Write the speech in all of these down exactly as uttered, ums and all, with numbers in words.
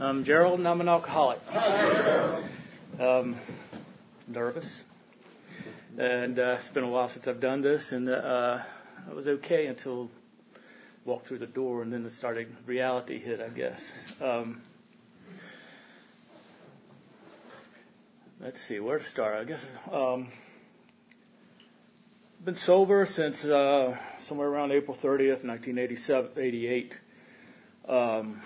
I'm Gerald, and I'm an alcoholic. Um, nervous. And uh, it's been a while since I've done this, and uh, I was okay until I walked through the door, and then it started, reality hit, I guess. Um, let's see, where to start? I guess um, I've been sober since uh, somewhere around April thirtieth, nineteen eighty-seven, eighty-eight. Um,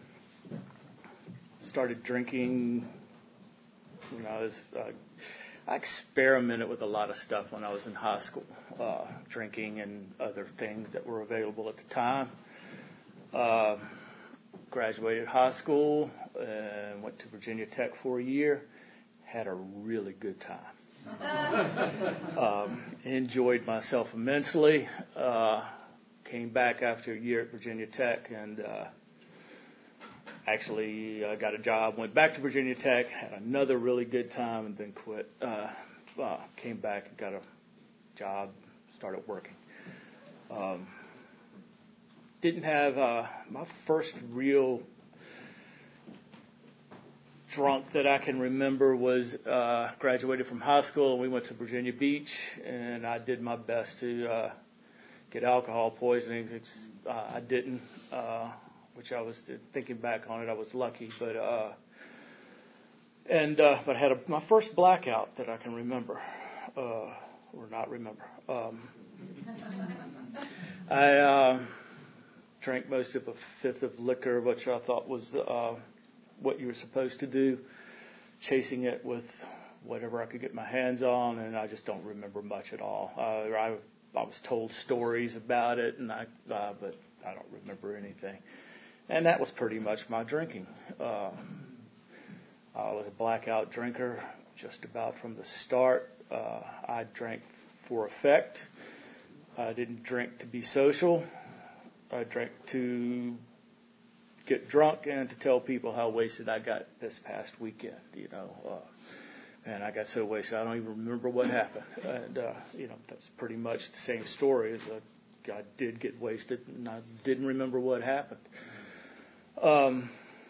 started drinking when I was, uh, I experimented with a lot of stuff when I was in high school, uh, drinking and other things that were available at the time. Uh, graduated high school and went to Virginia Tech for a year. Had a really good time. um, enjoyed myself immensely. Uh, came back after a year at Virginia Tech and uh, Actually, uh, got a job, went back to Virginia Tech, had another really good time, and then quit. Uh, uh, came back and got a job, started working. Um, didn't have uh, my first real drunk that I can remember was uh, graduated from high school, and we went to Virginia Beach, and I did my best to uh, get alcohol poisoning. Uh, I didn't. Uh, which I was thinking back on it, I was lucky, but uh, and uh, but I had a, my first blackout that I can remember, uh, or not remember. Um, I uh, drank most of a fifth of liquor, which I thought was uh, what you were supposed to do, chasing it with whatever I could get my hands on, and I just don't remember much at all. Uh, I I was told stories about it, and I uh, but I don't remember anything. And that was pretty much my drinking. Uh, I was a blackout drinker just about from the start. Uh, I drank for effect. I didn't drink to be social. I drank to get drunk and to tell people how wasted I got this past weekend. You know, uh, and I got so wasted I don't even remember what happened. And uh, you know, that's pretty much the same story as a, I did get wasted and I didn't remember what happened. Um,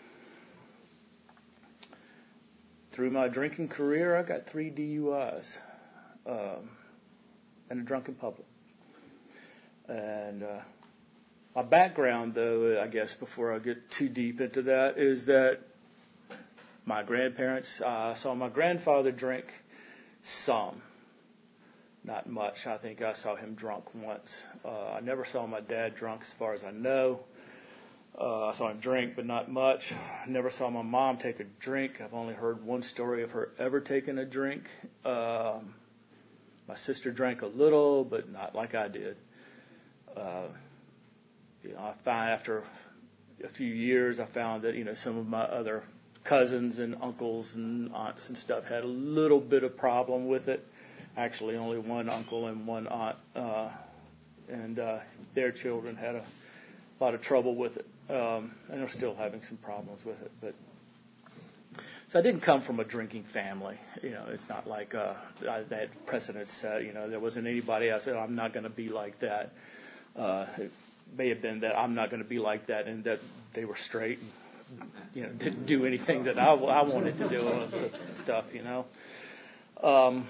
through my drinking career, I got three D U Is um, and a drunk in public. And uh, my background, though, I guess before I get too deep into that, is that my grandparents, uh, I saw my grandfather drink some, not much. I think I saw him drunk once. Uh, I never saw my dad drunk as far as I know. Uh, I saw him drink, but not much. I never saw my mom take a drink. I've only heard one story of her ever taking a drink. Um, my sister drank a little, but not like I did. Uh, you know, I found after a few years, I found that you know some of my other cousins and uncles and aunts and stuff had a little bit of problem with it. Actually, only one uncle and one aunt, uh, and uh, their children had a lot of trouble with it. Um, and they're still having some problems with it. But so I didn't come from a drinking family. You know, it's not like uh, I, that precedent set. You know, there wasn't anybody I said, I'm not going to be like that. Uh, it may have been that I'm not going to be like that and that they were straight and, you know, didn't do anything that I, I wanted to do with the stuff, you know. Um,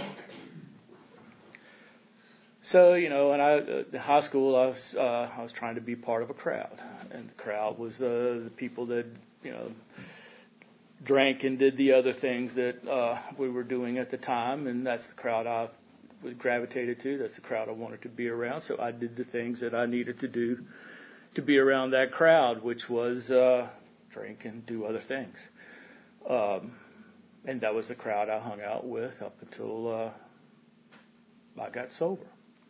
So, you know, when I uh, in high school, I was uh, I was trying to be part of a crowd, and the crowd was uh, the people that you know drank and did the other things that uh, we were doing at the time, and that's the crowd I was gravitated to. That's the crowd I wanted to be around. So I did the things that I needed to do to be around that crowd, which was uh, drink and do other things. Um, and that was the crowd I hung out with up until uh, I got sober.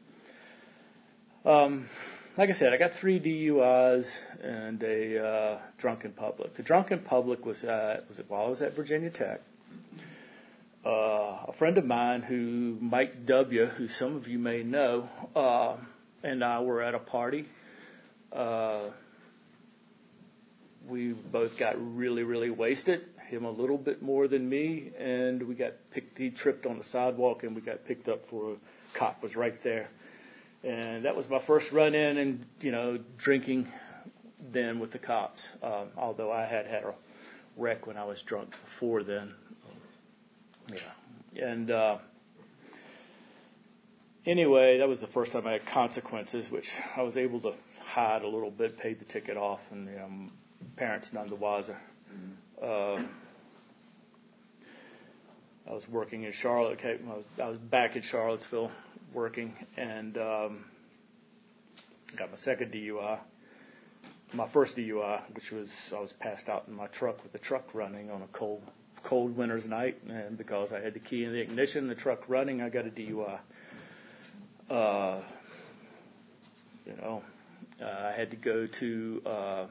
Um, like I said, I got three D U Is and a uh, drunk in public. The drunk in public was at, was it while I was at Virginia Tech. Uh, a friend of mine who, Mike W., who some of you may know, uh, and I were at a party. Uh, we both got really, really wasted. Him a little bit more than me, and we got picked. He tripped on the sidewalk, and we got picked up for a cop was right there. And that was my first run-in and, you know, drinking then with the cops, um, although I had had a wreck when I was drunk before then. Yeah. And uh, anyway, that was the first time I had consequences, which I was able to hide a little bit, paid the ticket off, and you know, parents none the wiser. Uh, I was working in Charlotte. Okay, I was I was back in Charlottesville working, and um, got my second D U I. My first D U I, which was I was passed out in my truck with the truck running on a cold cold winter's night, and because I had the key in the ignition, the truck running, I got a D U I. Uh, you know, uh, I had to go to uh,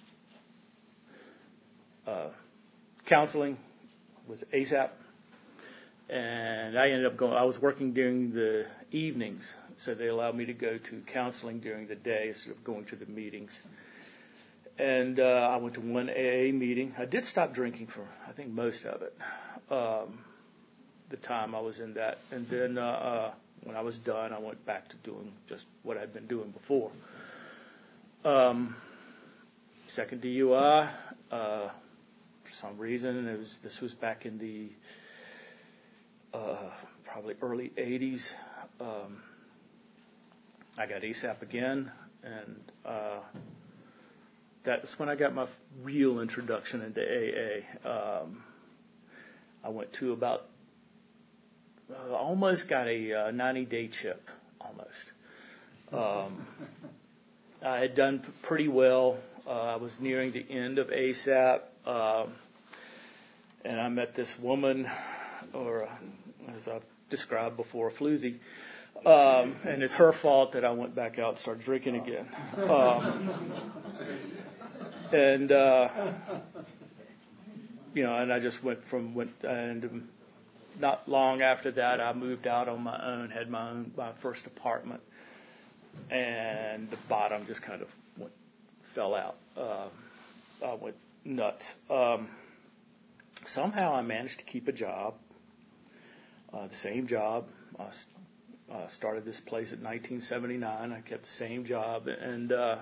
uh, counseling, was ASAP, and I ended up going. I was working during the evenings, so they allowed me to go to counseling during the day instead of going to the meetings. And uh, I went to one A A meeting. I did stop drinking for, I think, most of it, um, the time I was in that. And then uh, uh, when I was done, I went back to doing just what I'd been doing before. Um, second D U I, uh, for some reason, it was this was back in the uh, probably early eighties. Um, I got ASAP again, and uh, that was when I got my real introduction into A A. Um, I went to about, uh, almost got a uh, ninety-day chip, almost. Um, I had done p- pretty well. Uh, I was nearing the end of ASAP, um, and I met this woman, or uh, as I've described before, a floozy. Um, and it's her fault that I went back out and started drinking again. Um, And, uh, you know, and I just went from, went, and not long after that, I moved out on my own, had my own, my first apartment, and the bottom just kind of went, fell out. Uh, I went nuts. Um, somehow I managed to keep a job, uh, the same job. I uh, started this place in nineteen seventy-nine. I kept the same job, and, uh,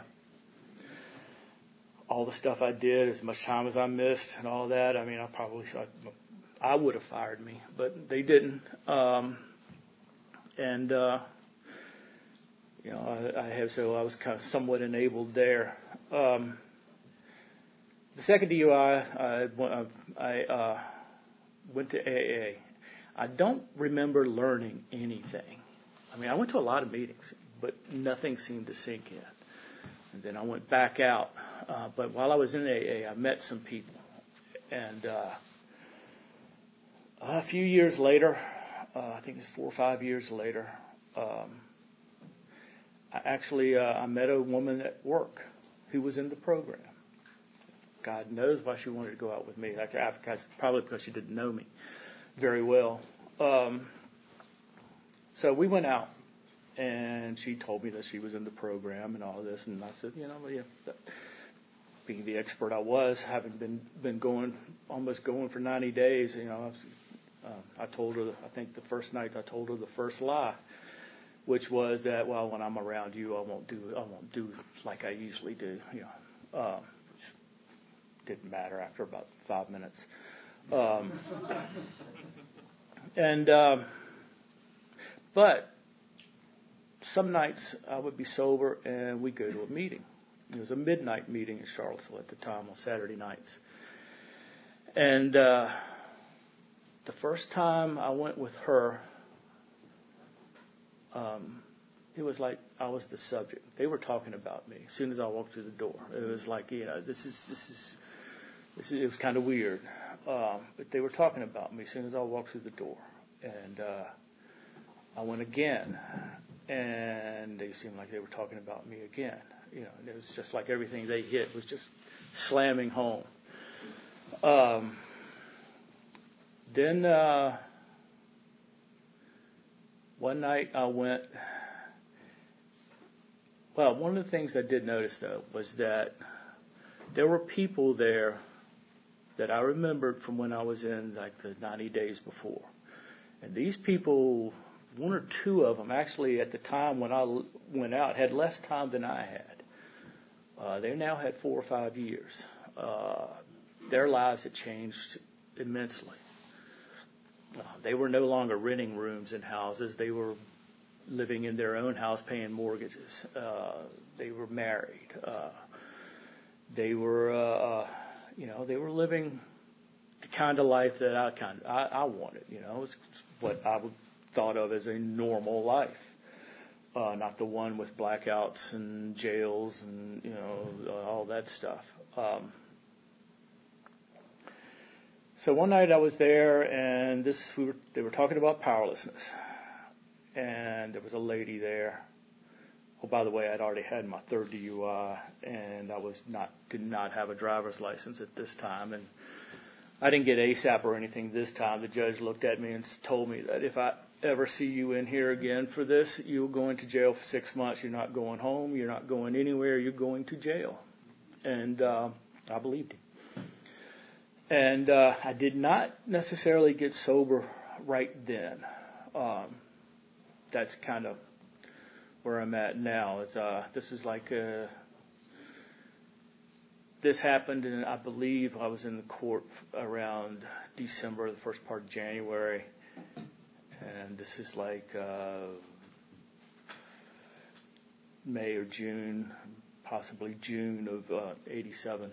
all the stuff I did, as much time as I missed and all that, I mean, I probably, I, I would have fired me, but they didn't. Um, and, uh, you know, I, I have, so I was kind of somewhat enabled there. Um, the second D U I, I, I uh, went to A A. I don't remember learning anything. I mean, I went to a lot of meetings, but nothing seemed to sink in. And then I went back out. Uh, but while I was in A A, I met some people. And uh, a few years later, uh, I think it's four or five years later, um, I actually uh, I met a woman at work who was in the program. God knows why she wanted to go out with me. Like, probably because she didn't know me very well. Um, so we went out. And she told me that she was in the program and all this, and I said, you know, yeah, being the expert I was, having been been going almost going for ninety days, you know, I, was, uh, I told her, I think the first night I told her the first lie, which was that, well, when I'm around you, I won't do I won't do like I usually do, you know, uh, which didn't matter after about five minutes, um, and um, but. Some nights I would be sober and we'd go to a meeting. It was a midnight meeting in Charlottesville at the time on Saturday nights. And uh, the first time I went with her, um, it was like I was the subject. They were talking about me as soon as I walked through the door. It was like, you know, this is, this is, this is it was kind of weird. Um, but they were talking about me as soon as I walked through the door. And uh, I went again. And they seemed like they were talking about me again. You know, and it was just like everything they hit was just slamming home. Um, then uh, one night I went. Well, one of the things I did notice though was that there were people there that I remembered from when I was in like the ninety days before, and these people. One or two of them, actually, at the time when I went out, had less time than I had. Uh, they now had four or five years. Uh, their lives had changed immensely. Uh, they were no longer renting rooms in houses. They were living in their own house, paying mortgages. Uh, they were married. Uh, they were, uh, you know, they were living the kind of life that I kind of I, I wanted. You know, it was what I would thought of as a normal life, uh, not the one with blackouts and jails and you know uh, all that stuff. Um, so one night I was there, and this we were, they were talking about powerlessness. And there was a lady there. Oh, by the way, I'd already had my third D U I, and I was not did not have a driver's license at this time, and I didn't get ASAP or anything this time. The judge looked at me and told me that if I ever see you in here again for this, you'll go into jail for six months. You're not going home. You're not going anywhere. You're going to jail. And uh, I believed him. And uh, I did not necessarily get sober right then. Um, That's kind of where I'm at now. It's uh, this is like uh, this happened, and I believe I was in the court around December, the first part of January, and this is like uh, May or June, possibly June of uh, eighty-seven.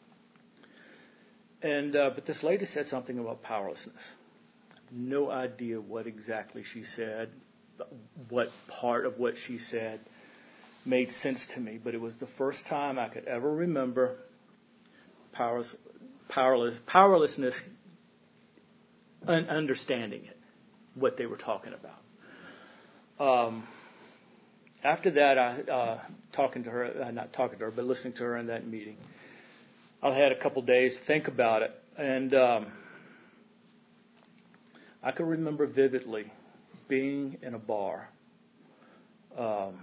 And uh, but this lady said something about powerlessness. No idea what exactly she said. What part of what she said made sense to me, but it was the first time I could ever remember powerless, powerless, powerlessness, un- understanding it, what they were talking about. Um, after that, I uh, talking to her, uh, not talking to her, but listening to her in that meeting, I had a couple days to think about it, and um, I can remember vividly being in a bar, um,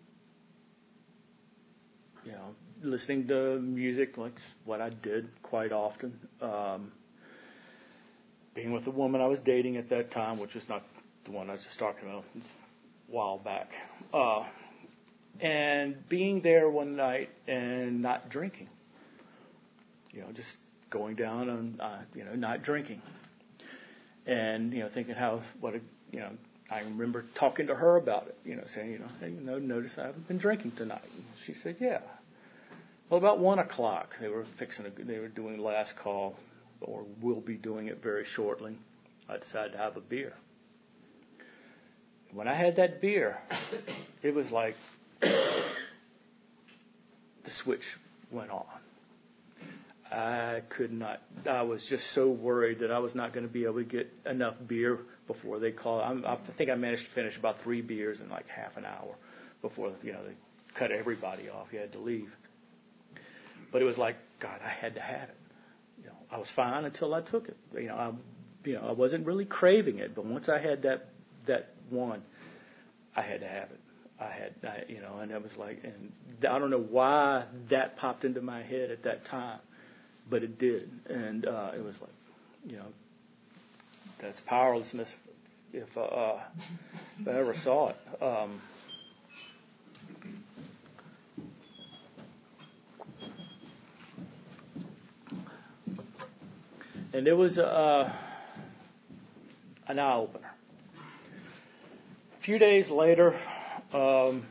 you know, listening to music, like what I did quite often, um, being with the woman I was dating at that time, which is not the one I was just talking about, it's a while back, uh, and being there one night and not drinking, you know, just going down and, uh, you know, not drinking, and, you know, thinking how, what a, you know, I remember talking to her about it, you know, saying, you know, hey, you know, notice I haven't been drinking tonight. And she said, yeah. Well, about one o'clock, they were fixing, a, they were doing last call, or will be doing it very shortly. I decided to have a beer. When I had that beer, it was like the switch went on. I could not, I was just so worried that I was not going to be able to get enough beer before they called. I'm, I think I managed to finish about three beers in like half an hour before, you know, they cut everybody off. You had to leave. But it was like, God, I had to have it. You know, I was fine until I took it. You know, I, you know, I wasn't really craving it, but once I had that, that one, I had to have it. I had, I, you know, and it was like, and I don't know why that popped into my head at that time. But it did, and uh, it was like, you know, that's powerlessness if, uh, if I ever saw it. Um, and it was uh, an eye-opener. A few days later, um,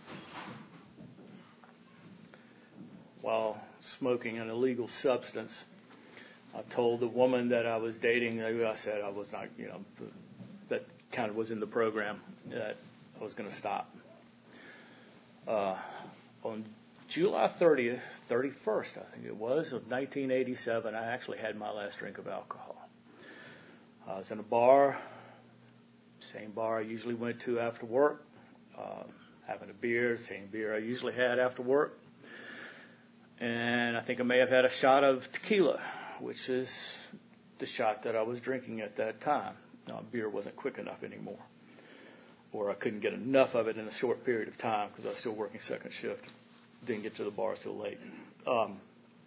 while smoking an illegal substance, I told the woman that I was dating, I said I was not, you know, that kind of was in the program, that I was going to stop. Uh, on July thirtieth, thirty-first, I think it was, of nineteen eighty-seven, I actually had my last drink of alcohol. I was in a bar, same bar I usually went to after work, uh, having a beer, same beer I usually had after work. And I think I may have had a shot of tequila, which is the shot that I was drinking at that time. Now, beer wasn't quick enough anymore, or I couldn't get enough of it in a short period of time because I was still working second shift. Didn't get to the bar till late. Um,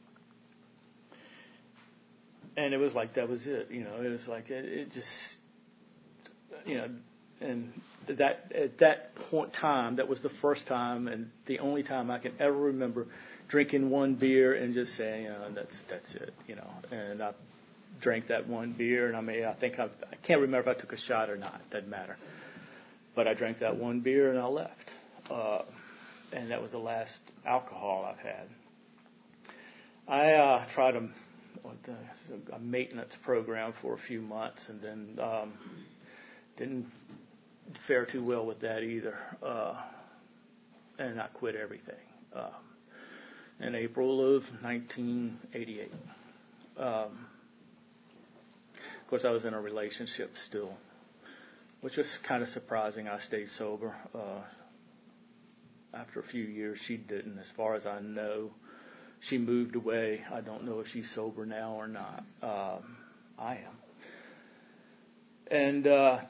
and it was like that was it. You know, it was like it, it just, you know, and that at that point time, that was the first time and the only time I can ever remember drinking one beer and just saying, you know, that's that's it, you know. And I drank that one beer, and I mean, I think I've, I can't remember if I took a shot or not. Doesn't matter. But I drank that one beer and I left. Uh, and that was the last alcohol I've had. I uh, tried a, a maintenance program for a few months, and then um, didn't fare too well with that either. Uh, and I quit everything. Um, in April of nineteen eighty-eight. Um, of course, I was in a relationship still, which was kind of surprising. I stayed sober. Uh, after a few years, she didn't. As far as I know, she moved away. I don't know if she's sober now or not. Um, I am. And uh,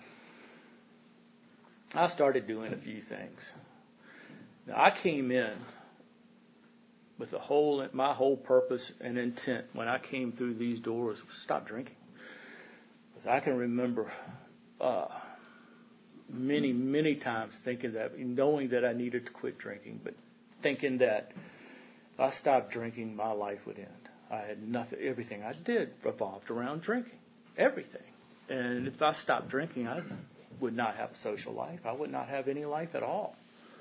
I started doing a few things. Now, I came in with the whole, my whole purpose and intent when I came through these doors was stop drinking. Because I can remember uh, many, many times thinking that, knowing that I needed to quit drinking, but thinking that if I stopped drinking, my life would end. I had nothing, everything I did revolved around drinking. Everything. And if I stopped drinking, I would not have a social life. I would not have any life at all.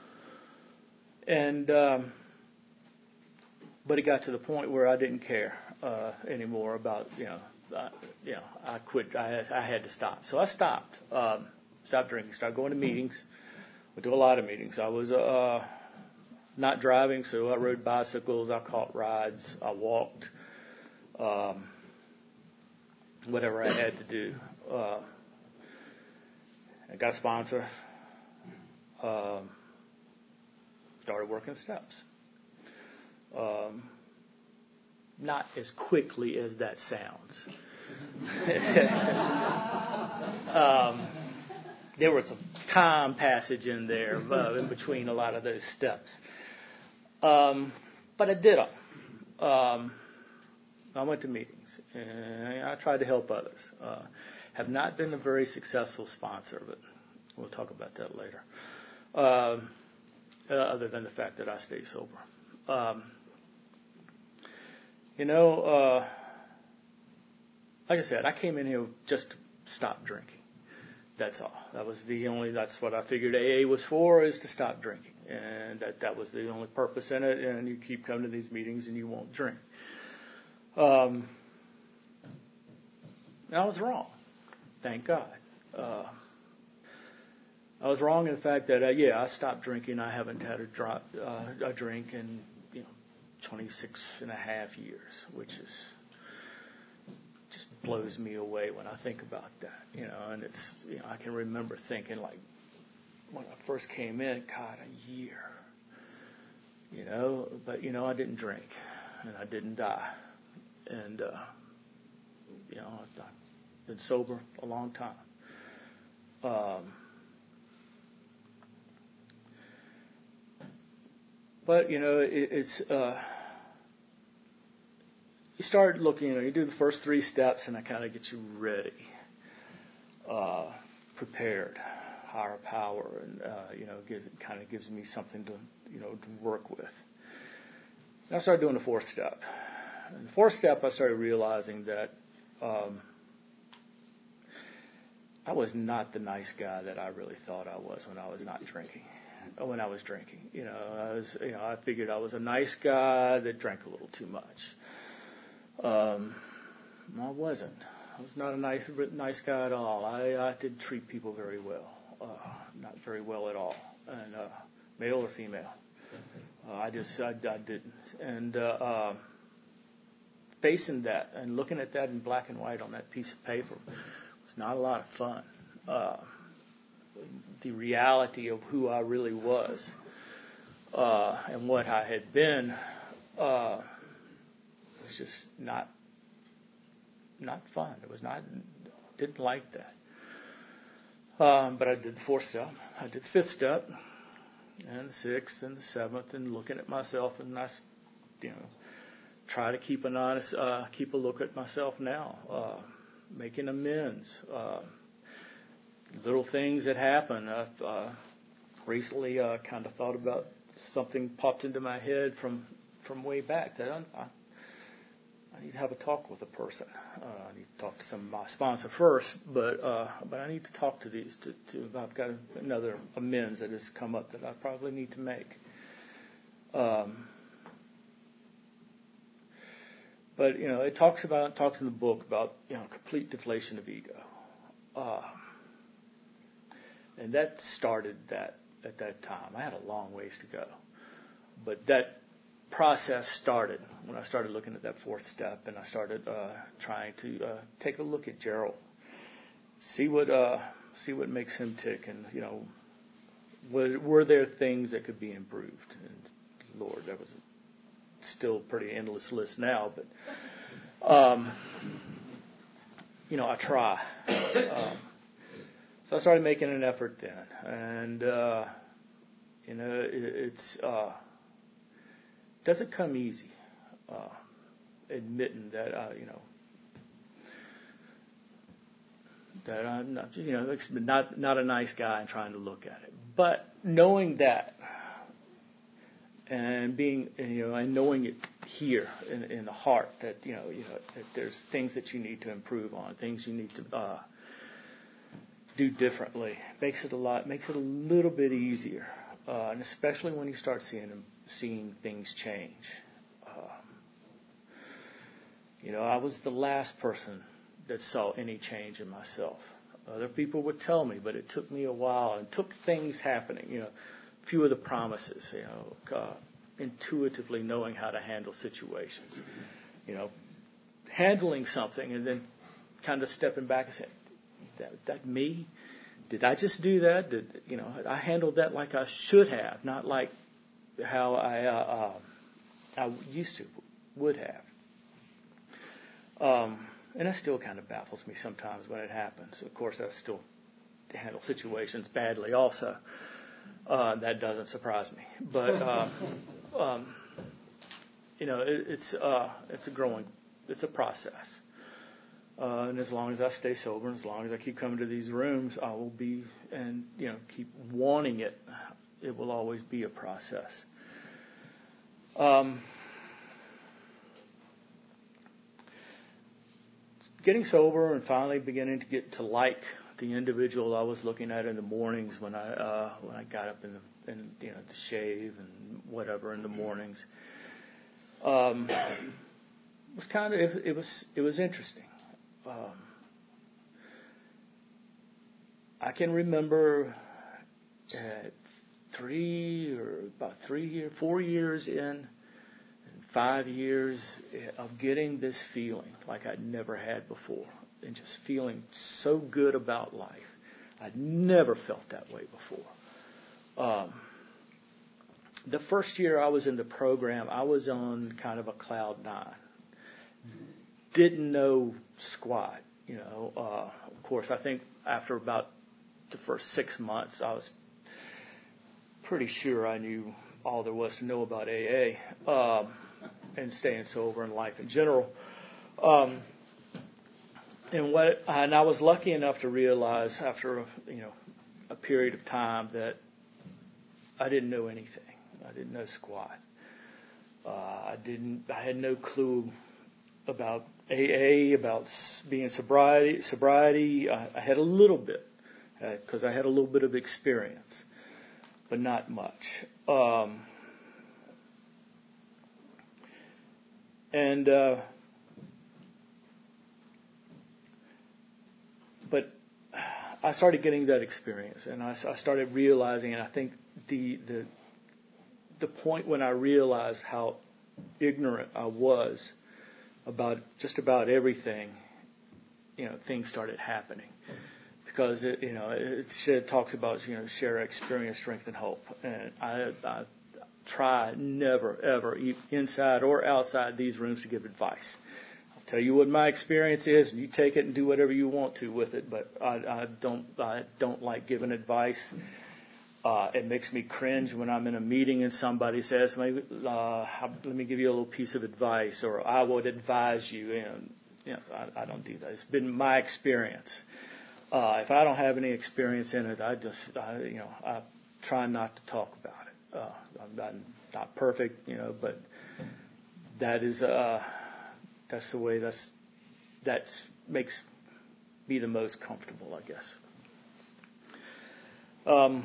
And, um, But it got to the point where I didn't care uh, anymore about, you know, uh, you know, I quit. I, I had to stop. So I stopped. Um, stopped drinking. Started going to meetings. Went to a lot of meetings. I was uh, not driving, so I rode bicycles. I caught rides. I walked. Um, whatever I had to do. Uh, I got a sponsor. Um, started working steps. Um, not as quickly as that sounds. um, there was some time passage in there, uh, in between a lot of those steps. Um, but I did them. Um, I went to meetings, and I tried to help others. Uh, have not been a very successful sponsor, but we'll talk about that later. Um, uh, other than the fact that I stay sober. Um, you know, uh, like I said, I came in here just to stop drinking. That's all. That was the only, that's what I figured A A was for, is to stop drinking. And that, that was the only purpose in it. And you keep coming to these meetings and you won't drink. Um, I was wrong. Thank God. Uh, I was wrong in the fact that, uh, yeah, I stopped drinking. I haven't had a drop, uh, a drink in, you know, twenty-six and a half years, which is just blows me away when I think about that, you know. And it's, you know, I can remember thinking, like, when I first came in, God, a year, you know. But, you know, I didn't drink, and I didn't die. And, uh, you know, I've been sober a long time. Um, But, you know, it, it's, uh, you start looking, you know, you do the first three steps and that kind of gets you ready, uh, prepared, higher power, and, uh, you know, gives, it kind of gives me something to, you know, to work with. And I started doing the fourth step. And the fourth step, I started realizing that, um, I was not the nice guy that I really thought I was when I was not drinking. When I was drinking, you know, I was, you know, I figured I was a nice guy that drank a little too much. Um, I wasn't. I was not a nice, nice guy at all. I, I did treat people very well, uh, not very well at all, and uh, male or female. Uh, I just, I, I didn't. And uh, uh, facing that and looking at that in black and white on that piece of paper was not a lot of fun. Uh, the reality of who I really was uh, and what I had been uh, was just not not fun. It was not, didn't like that. Um, but I did the fourth step. I did the fifth step, and the sixth, and the seventh, and looking at myself, and I, you know, try to keep an honest, uh, keep a look at myself now, uh, making amends. Uh, Little things that happen. I've uh, recently uh, kind of thought about something popped into my head from from way back that I, I, I need to have a talk with a person. Uh, I need to talk to some of my sponsor first, but uh, but I need to talk to these. To, to I've got another amends that has come up that I probably need to make. Um, but you know, it talks about it talks in the book about you know complete deflation of ego, uh, and that started that at that time. I had a long ways to go, but that process started when I started looking at that fourth step, and I started uh, trying to uh, take a look at Gerald, see what uh, see what makes him tick, and you know, were, were there things that could be improved? And Lord, that was a still pretty endless list now, but um, you know, I try. Um, so I started making an effort then, and uh, you know, it, it's. Uh, doesn't come easy, uh, admitting that, uh, you know, that I'm not, you know, not not a nice guy and trying to look at it. But knowing that, and being, you know, and knowing it here in, in the heart that, you know, you know, that there's things that you need to improve on, things you need to uh, do differently, makes it a lot, makes it a little bit easier, uh, and especially when you start seeing them. Seeing things change. Um, you know, I was the last person that saw any change in myself. Other people would tell me, but it took me a while and took things happening. You know, a few of the promises, you know, uh, intuitively knowing how to handle situations. You know, handling something and then kind of stepping back and saying, that, is that me? Did I just do that? Did, you know, I handled that like I should have, not like how I uh, uh, I used to, would have. Um, and that still kind of baffles me sometimes when it happens. Of course, I still handle situations badly also. Uh, that doesn't surprise me. But, uh, um, you know, it, it's uh, it's a growing, it's a process. Uh, and as long as I stay sober, and as long as I keep coming to these rooms, I will be, and, you know, keep wanting it. It will always be a process. Um, getting sober and finally beginning to get to like the individual I was looking at in the mornings when I uh, when I got up in the in, you know to shave and whatever in the mornings, um, was kind of it, it was it was interesting. Um, I can remember. At three or about three or four years in, and five years of getting this feeling like I'd never had before, and just feeling so good about life. I'd never felt that way before. Um, the first year I was in the program, I was on kind of a cloud nine. Didn't know squat, you know. Uh, of course, I think after about the first six months, I was pretty sure I knew all there was to know about A A um, and staying sober and life in general. Um, and what and I was lucky enough to realize after a, you know a period of time that I didn't know anything. I didn't know squat. Uh, I didn't. I had no clue about A A, about being sobriety. Sobriety. I, I had a little bit because uh, I had a little bit of experience. But not much. Um, and uh, but I started getting that experience, and I, I started realizing, and I think the the the point when I realized how ignorant I was about just about everything, you know, things started happening. Because it, you know, it, it talks about you know share experience, strength, and hope, and I, I try never ever inside or outside these rooms to give advice. I'll tell you what my experience is, and you take it and do whatever you want to with it. But I, I don't I don't like giving advice. Uh, it makes me cringe when I'm in a meeting and somebody says, "Maybe uh, let me give you a little piece of advice," or "I would advise you." And you know, I, I don't do that. It's been my experience. Uh, if I don't have any experience in it, I just, I, you know, I try not to talk about it. Uh, I'm not, not perfect, you know, but that is uh, that's the way that's that makes me the most comfortable, I guess. Um,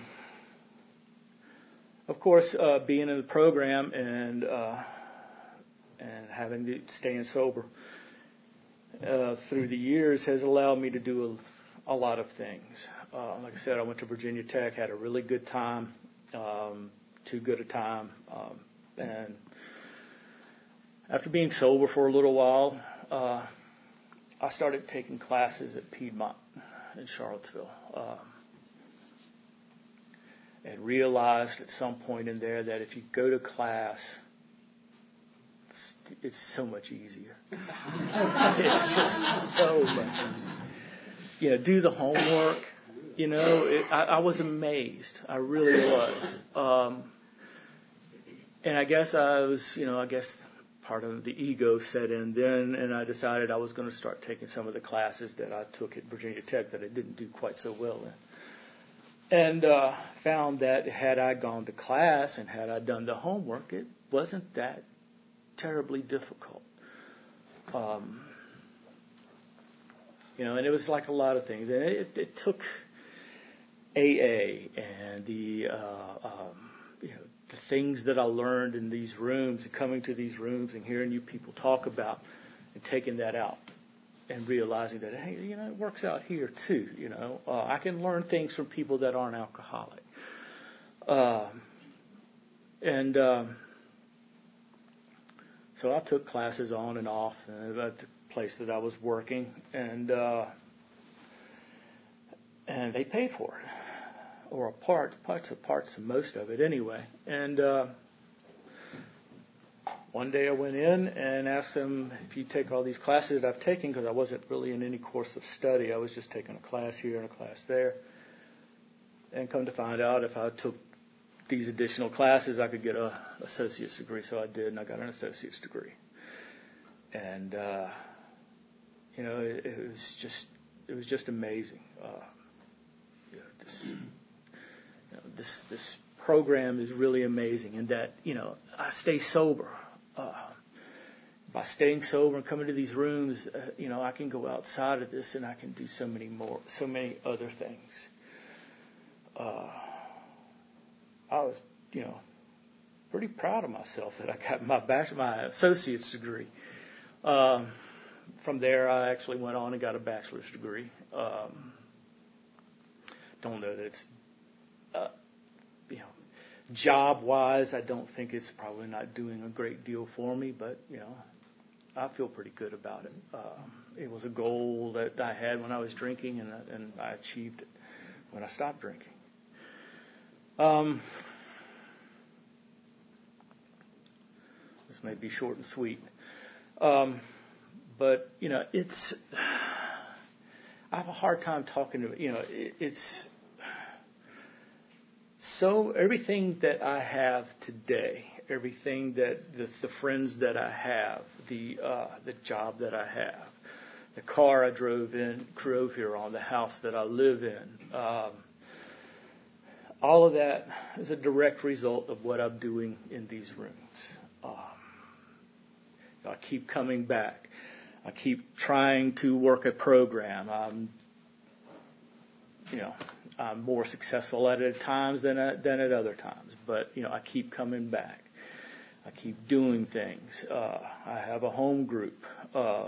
of course, uh, being in the program and uh, and having to staying sober uh, through the years has allowed me to do a, a lot of things. Uh, like I said, I went to Virginia Tech, had a really good time, um, too good a time, um, and after being sober for a little while, uh, I started taking classes at Piedmont in Charlottesville. Um, and realized at some point in there that if you go to class, it's, it's so much easier. It's just so much easier. You know, do the homework. You know, it, I, I was amazed. I really was. Um, and I guess I was, you know, I guess part of the ego set in then, and I decided I was going to start taking some of the classes that I took at Virginia Tech that I didn't do quite so well in. And uh, found that had I gone to class and had I done the homework, it wasn't that terribly difficult. Um, you know, and it was like a lot of things. And it, it took A A and the, uh, um, you know, the things that I learned in these rooms and coming to these rooms and hearing you people talk about and taking that out. And realizing that, hey, you know, it works out here too. You know, uh, I can learn things from people that aren't alcoholic. Uh, and um, so I took classes on and off at the place that I was working, and uh, and they paid for it, or a part, parts of parts of most of it anyway. And uh, one day I went in and asked them, if you take all these classes that I've taken, because I wasn't really in any course of study, I was just taking a class here and a class there, and come to find out if I took these additional classes, I could get an associate's degree. So I did, and I got an associate's degree. And, uh, you know, it, it was just, it was just amazing. Uh, you know, this, you know, this, this program is really amazing in that, you know, I stay sober. Uh, by staying sober and coming to these rooms, uh, you know, I can go outside of this and I can do so many more, so many other things. Uh, I was, you know, pretty proud of myself that I got my bachelor, my associate's degree. Um, from there, I actually went on and got a bachelor's degree. Um, don't know that it's, uh, you know, job-wise, I don't think it's probably not doing a great deal for me, but, you know, I feel pretty good about it. Uh, it was a goal that I had when I was drinking, and, and I achieved it when I stopped drinking. Um, this may be short and sweet. Um, but, you know, it's, I have a hard time talking to, you know, it, it's, So everything that I have today, everything that the, the friends that I have, the uh, the job that I have, the car I drove in, drove here on, the house that I live in, um, all of that is a direct result of what I'm doing in these rooms. Um, I keep coming back. I keep trying to work a program. I'm, you know. I'm more successful at it at times than at, than at other times. But, you know, I keep coming back. I keep doing things. Uh, I have a home group. Uh,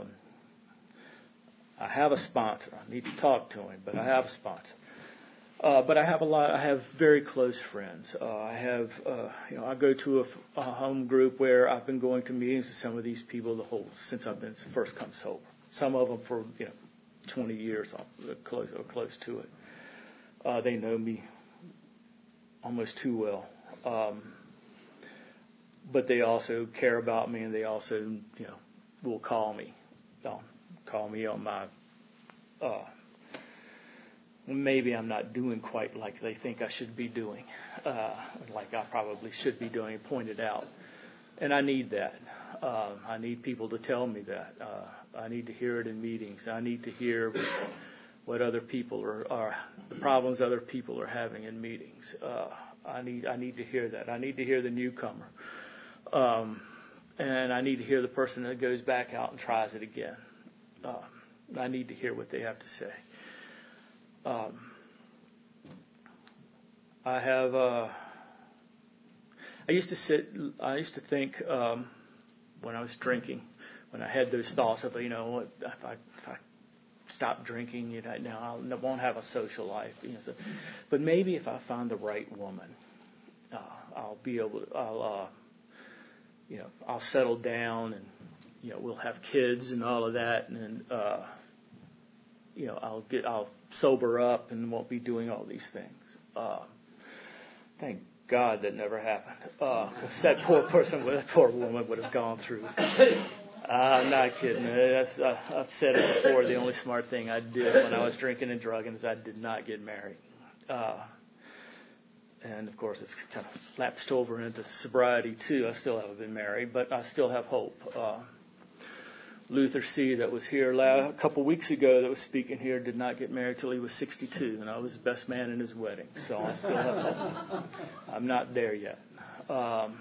I have a sponsor. I need to talk to him, but I have a sponsor. Uh, but I have a lot. I have very close friends. Uh, I have, uh, you know, I go to a, a home group where I've been going to meetings with some of these people the whole since I've been first come sober. Some of them for, you know, twenty years, close or close to it. Uh, they know me almost too well. Um, but they also care about me, and they also, you know, will call me. They'll call me on my, uh, maybe I'm not doing quite like they think I should be doing, uh, like I probably should be doing, pointed out. And I need that. Uh, I need people to tell me that. Uh, I need to hear it in meetings. I need to hear what other people are, are the problems other people are having in meetings. Uh, I need I need to hear that. I need to hear the newcomer, um, and I need to hear the person that goes back out and tries it again. Um, I need to hear what they have to say. Um, I have. Uh, I used to sit. I used to think um, when I was drinking, when I had those thoughts of, you know, if I, if I stop drinking, you know, now I won't have a social life. You know, so, but maybe if I find the right woman, uh, I'll be able. To, I'll, uh, you know, I'll settle down, and you know, we'll have kids and all of that, and uh, you know, I'll get. I'll sober up and won't be doing all these things. Uh, thank God that never happened. Uh, 'cause that poor person, that poor woman would have gone through. Uh, I'm not kidding. That's, uh, I've said it before. The only smart thing I did when I was drinking and drugging is I did not get married. Uh, and, of course, it's kind of lapsed over into sobriety, too. I still haven't been married, but I still have hope. Uh, Luther C., that was here a couple weeks ago, that was speaking here, did not get married till he was sixty-two, and I was the best man in his wedding. So I still have hope. I'm not there yet. Um,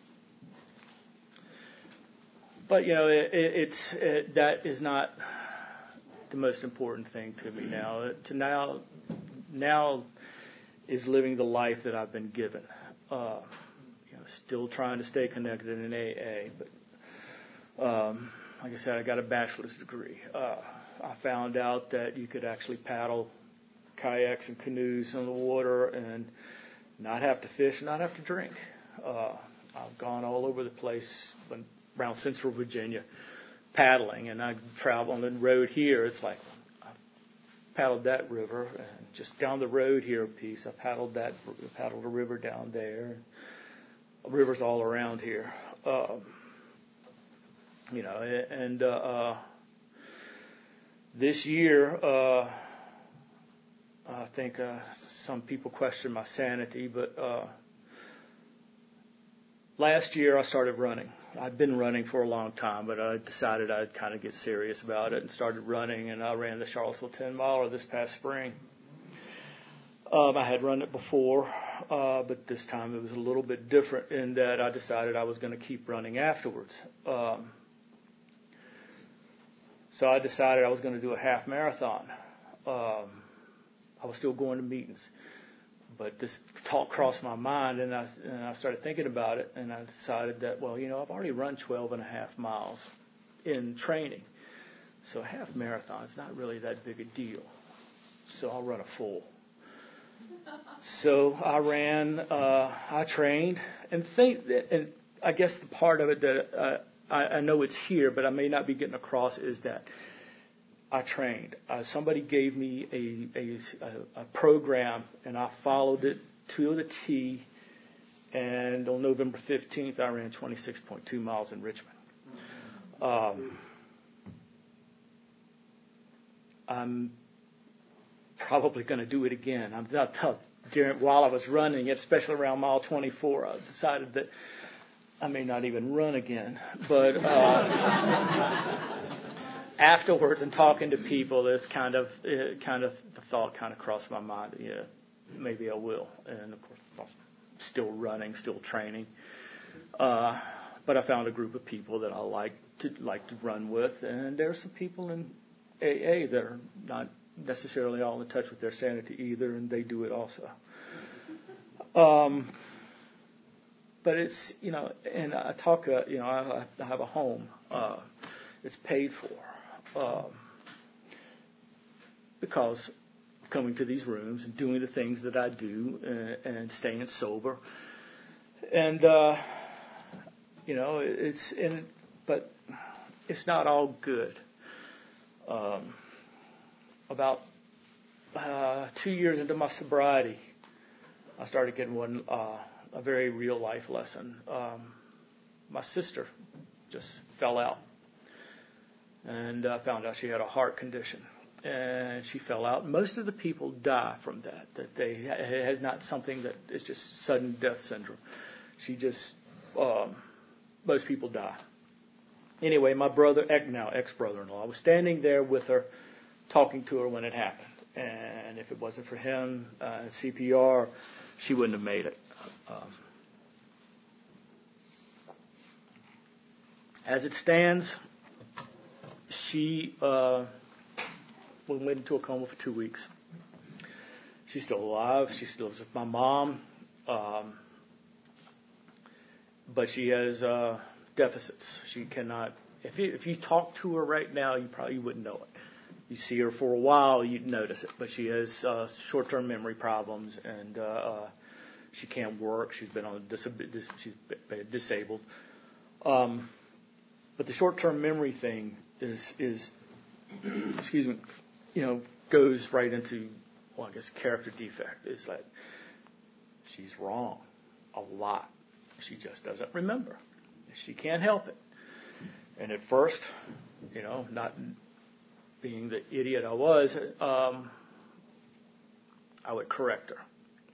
but, you know, it, it, it's it, that is not the most important thing to me now. To now, now is living the life that I've been given. Uh, you know, still trying to stay connected in A A, but. Um, Like I said, I got a bachelor's degree. Uh, I found out that you could actually paddle kayaks and canoes on the water and not have to fish, not have to drink. Uh, I've gone all over the place around Central Virginia paddling, and I travel on the road here. It's like I paddled that river, and just down the road here a piece. I paddled that, paddled a river down there. Rivers all around here. Um, You know, and uh, uh, this year, uh, I think uh, some people question my sanity, but uh, last year I started running. I'd been running for a long time, but I decided I'd kind of get serious about it and started running, and I ran the Charlottesville ten miler this past spring. Um, I had run it before, uh, but this time it was a little bit different in that I decided I was going to keep running afterwards. Um, So I decided I was going to do a half marathon. Um, I was still going to meetings, but this thought crossed my mind, and I, and I started thinking about it, and I decided that, well, you know, I've already run twelve and a half miles in training, so a half marathon is not really that big a deal. So I'll run a full. So I ran, uh, I trained, and think that, and I guess the part of it that uh, I, I know it's here, but I may not be getting across, is that I trained. Uh, somebody gave me a, a, a program, and I followed it to the T. And on November fifteenth, I ran twenty-six point two miles in Richmond. Um, I'm probably going to do it again. I'm not, during, while I was running, especially around mile twenty-four, I decided that I may not even run again, but uh, afterwards and talking to people, this kind of, it kind of the thought kind of crossed my mind. Yeah, maybe I will. And of course, I'm still running, still training. Uh, but I found a group of people that I like to like to run with, and there are some people in A A that are not necessarily all in touch with their sanity either, and they do it also. Um. But it's, you know, and I talk, uh, you know, I, I have a home. Uh, it's paid for um, because of coming to these rooms and doing the things that I do and, and staying sober. And, uh, you know, it's, in, but it's not all good. Um, about uh, two years into my sobriety, I started getting one. Uh, a very real life lesson. Um, my sister just fell out, and I uh, found out she had a heart condition, and she fell out. Most of the people die from that, that they, it has not something that is just sudden death syndrome. She just, um, most people die. Anyway, my brother, now ex-brother-in-law, I was standing there with her, talking to her when it happened. And if it wasn't for him uh, and C P R, she wouldn't have made it. Um, as it stands, she uh, went into a coma for two weeks. She's still alive. She still lives with my mom. Um, but she has uh, deficits. She cannot, if you, if you talk to her right now, you probably wouldn't know it. You see her for a while, you'd notice it. But she has uh, short-term memory problems, and uh, uh, she can't work. She's been on disab- dis- she's been disabled. Um, but the short-term memory thing is, is excuse me, you know, goes right into, well, I guess, character defect. It's like she's wrong a lot. She just doesn't remember. She can't help it. And at first, you know, not being the idiot I was, um, I would correct her.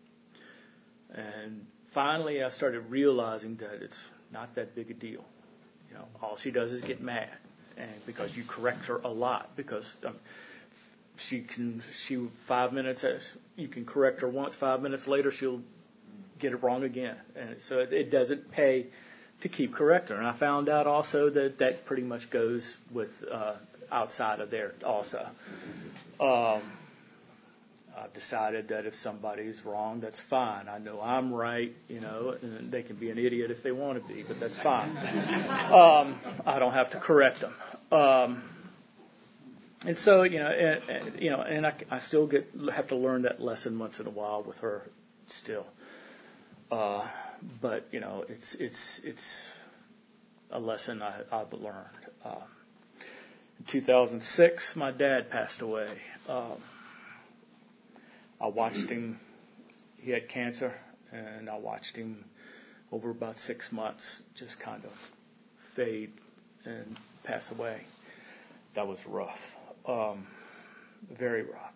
And finally, I started realizing that it's not that big a deal. You know, all she does is get mad, and because you correct her a lot, because um, she can, she five minutes, you can correct her once, five minutes later she'll get it wrong again, and so it, it doesn't pay to keep correcting her. And I found out also that that pretty much goes with uh, outside of there also. Um, I've decided that if somebody's wrong, that's fine. I know I'm right, you know, and they can be an idiot if they want to be, but that's fine. um, I don't have to correct them. Um, and so, you know, and, and, you know, and I, I still get have to learn that lesson once in a while with her still. Uh, but you know, it's it's it's a lesson I, I've learned. Uh, in two thousand six, my dad passed away. Um, I watched him. He had cancer, and I watched him over about six months just kind of fade and pass away. That was rough, um, very rough.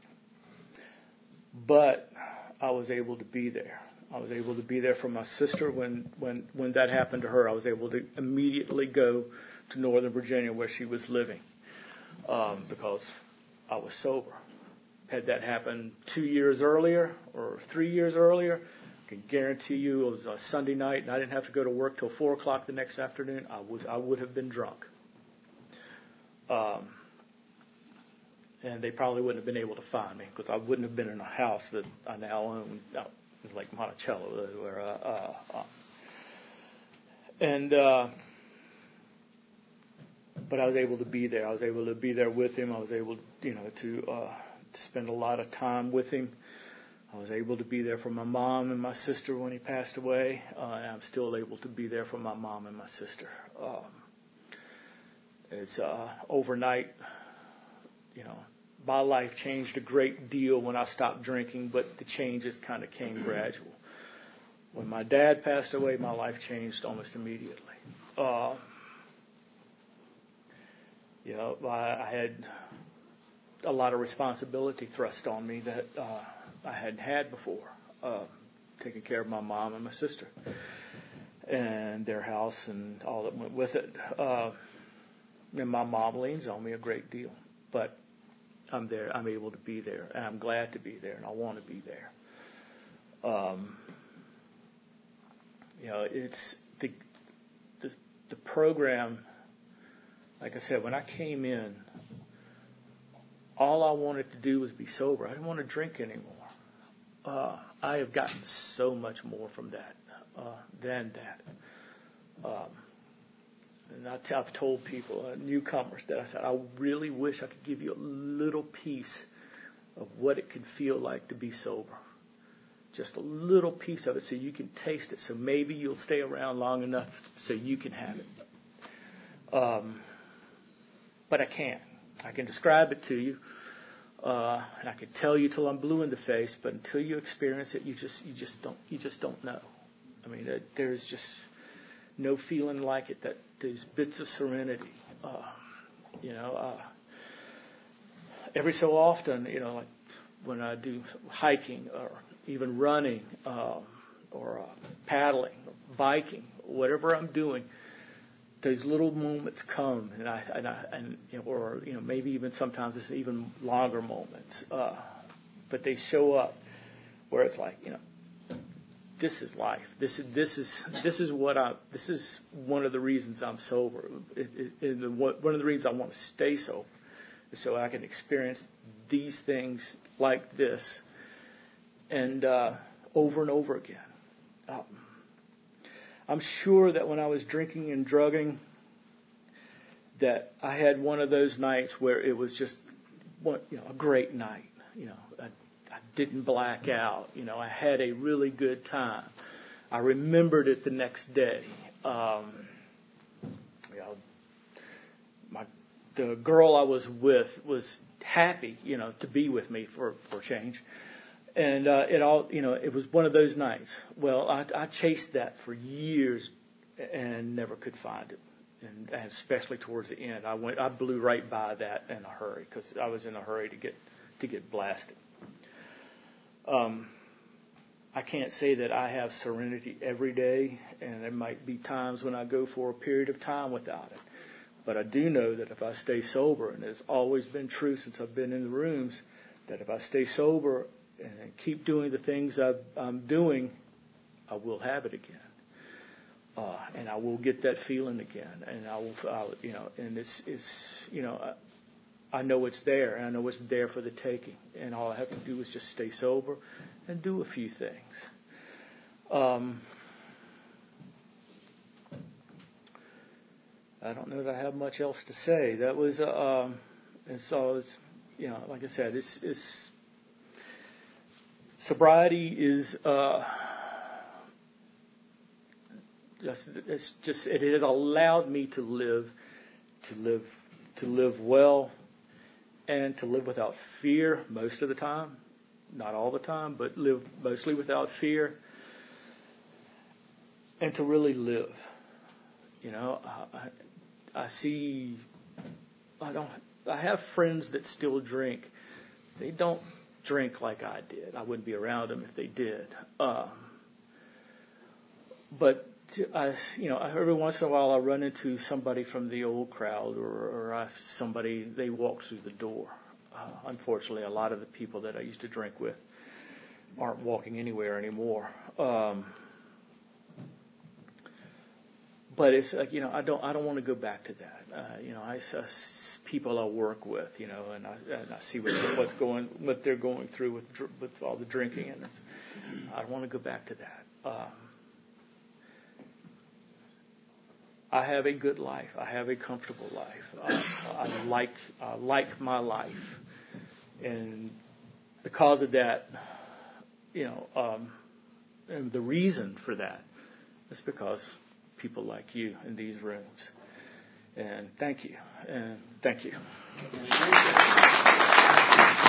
But I was able to be there. I was able to be there for my sister when, when, when that happened to her. I was able to immediately go to Northern Virginia where she was living um, because I was sober. Had that happened two years earlier or three years earlier, I can guarantee you it was a Sunday night and I didn't have to go to work till four o'clock the next afternoon. I was I would have been drunk. Um, and they probably wouldn't have been able to find me because I wouldn't have been in a house that I now own, out in Lake Monticello. Where, uh, uh, uh, and uh, but I was able to be there. I was able to be there with him. I was able, you know, to. Uh, to spend a lot of time with him. I was able to be there for my mom and my sister when he passed away, uh, and I'm still able to be there for my mom and my sister. Um, it's uh, overnight, you know, my life changed a great deal when I stopped drinking, but the changes kind of came gradual. When my dad passed away, my life changed almost immediately. Uh, you know, I, I had a lot of responsibility thrust on me that uh, I hadn't had before, uh, taking care of my mom and my sister and their house and all that went with it. Uh, and my mom leans on me a great deal, but I'm there. I'm able to be there, and I'm glad to be there, and I want to be there. Um, you know, it's the, the the program. Like I said, when I came in, all I wanted to do was be sober. I didn't want to drink anymore. Uh, I have gotten so much more from that uh, than that. Um, and I t- I've told people, uh, newcomers, that I said, I really wish I could give you a little piece of what it could feel like to be sober. Just a little piece of it so you can taste it. So maybe you'll stay around long enough so you can have it. Um, but I can't. I can describe it to you, uh, and I can tell you till I'm blue in the face. But until you experience it, you just you just don't you just don't know. I mean, there, there's just no feeling like it. That there's bits of serenity. Uh, you know, uh, every so often, you know, like when I do hiking or even running uh, or uh, paddling, or biking, whatever I'm doing. Those little moments come, and I and I and you know, or you know, maybe even sometimes it's even longer moments. Uh, but they show up where it's like, you know, this is life. This is this is this is what I. This is one of the reasons I'm sober. It, it, it, one of the reasons I want to stay sober is so I can experience these things like this, and uh, over and over again. Um, I'm sure that when I was drinking and drugging, that I had one of those nights where it was just one, you know, a great night. You know. I, I didn't black out. You know, I had a really good time. I remembered it the next day. Um, you know, my the girl I was with was happy, you know, to be with me for for change, and uh, it all, you know, it was one of those nights. Well, I, I chased that for years and never could find it, and, and especially towards the end, I went, I blew right by that in a hurry because I was in a hurry to get to get blasted. Um, I can't say that I have serenity every day, and there might be times when I go for a period of time without it. But I do know that if I stay sober, and it's always been true since I've been in the rooms, that if I stay sober and keep doing the things I've, I'm doing, I will have it again. Uh, and I will get that feeling again, and I will, I'll, you know, and it's, it's, you know, I, I know it's there, and I know it's there for the taking. And all I have to do is just stay sober and do a few things. Um, I don't know that I have much else to say. That was, uh, um, and so it's, you know, like I said, it's, it's sobriety is uh, just, it's just, it has allowed me to live, to live, to live well. And to live without fear most of the time, not all the time, but live mostly without fear, and to really live. You know, I, I see, I don't, I have friends that still drink. They don't drink like I did. I wouldn't be around them if they did. Um, but I, you know, every once in a while I run into somebody from the old crowd, or, or I, somebody, they walk through the door. Uh, unfortunately, a lot of the people that I used to drink with aren't walking anywhere anymore. Um, but it's like, you know, I don't, I don't want to go back to that. Uh, you know, I, I people I work with, you know, and I, and I see what, what's going, what they're going through with, with all the drinking, and it's, I don't want to go back to that. Um, I have a good life. I have a comfortable life. I, I like I like my life, and because of that, you know, um, and the reason for that is because people like you in these rooms. And thank you. And thank you.